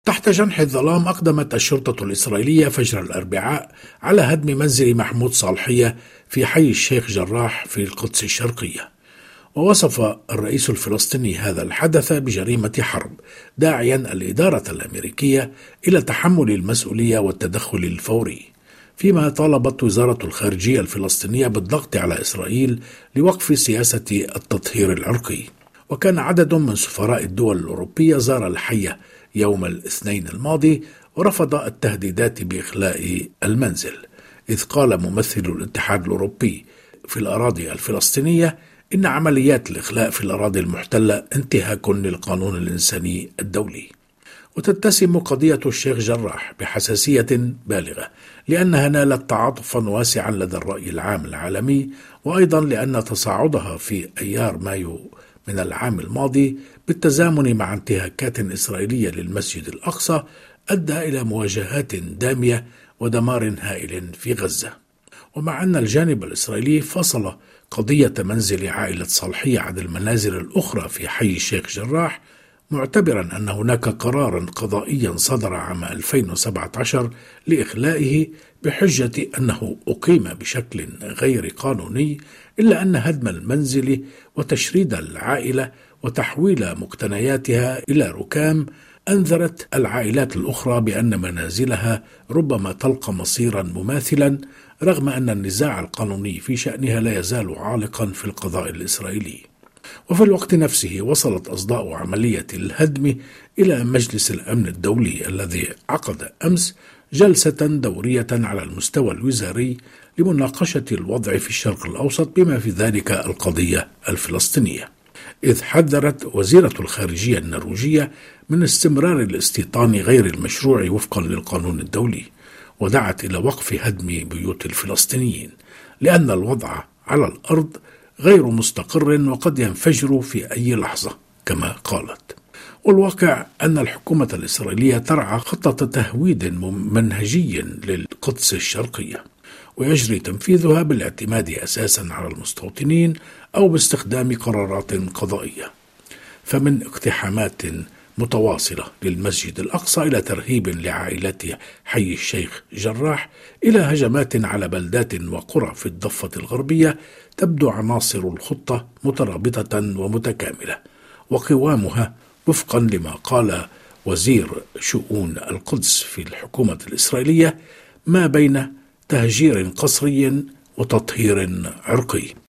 تحت جنح الظلام أقدمت الشرطة الإسرائيلية فجر الأربعاء على هدم منزل محمود صالحية في حي الشيخ جراح في القدس الشرقية. ووصف الرئيس الفلسطيني هذا الحدث بجريمة حرب، داعيا الإدارة الأمريكية إلى تحمل المسؤولية والتدخل الفوري، فيما طالبت وزارة الخارجية الفلسطينية بالضغط على إسرائيل لوقف سياسة التطهير العرقي. وكان عدد من سفراء الدول الأوروبية زار الحي يوم الاثنين الماضي ورفض التهديدات بإخلاء المنزل، إذ قال ممثل الاتحاد الأوروبي في الأراضي الفلسطينية إن عمليات الإخلاء في الأراضي المحتلة انتهاك للقانون الإنساني الدولي. وتتسم قضية الشيخ جراح بحساسية بالغة لأنها نالت تعاطفا واسعا لدى الرأي العام العالمي، وأيضا لأن تصاعدها في أيار مايو من العام الماضي بالتزامن مع انتهاكات إسرائيلية للمسجد الأقصى أدى إلى مواجهات دامية ودمار هائل في غزة. ومع أن الجانب الإسرائيلي فصل قضية منزل عائلة صالحية عن المنازل الأخرى في حي الشيخ جراح، معتبرا أن هناك قرارا قضائيا صدر عام 2017 لإخلائه بحجة أنه أقيم بشكل غير قانوني، إلا أن هدم المنزل وتشريد العائلة وتحويل مقتنياتها إلى ركام أنذرت العائلات الأخرى بأن منازلها ربما تلقى مصيرا مماثلا، رغم أن النزاع القانوني في شأنها لا يزال عالقا في القضاء الإسرائيلي. وفي الوقت نفسه وصلت أصداء عملية الهدم إلى مجلس الأمن الدولي الذي عقد أمس جلسة دورية على المستوى الوزاري لمناقشة الوضع في الشرق الأوسط بما في ذلك القضية الفلسطينية، إذ حذرت وزيرة الخارجية النرويجية من استمرار الاستيطان غير المشروع وفقا للقانون الدولي، ودعت إلى وقف هدم بيوت الفلسطينيين لأن الوضع على الأرض غير مستقر وقد ينفجر في أي لحظة كما قالت. والواقع أن الحكومة الإسرائيلية ترعى خطة تهويد منهجي للقدس الشرقية، ويجري تنفيذها بالاعتماد أساسا على المستوطنين أو باستخدام قرارات قضائية، فمن اقتحامات متواصلة للمسجد الأقصى إلى ترهيب لعائلة حي الشيخ جراح إلى هجمات على بلدات وقرى في الضفة الغربية، تبدو عناصر الخطة مترابطة ومتكاملة، وقوامها وفقا لما قال وزير شؤون القدس في الحكومة الإسرائيلية ما بين تهجير قسري وتطهير عرقي.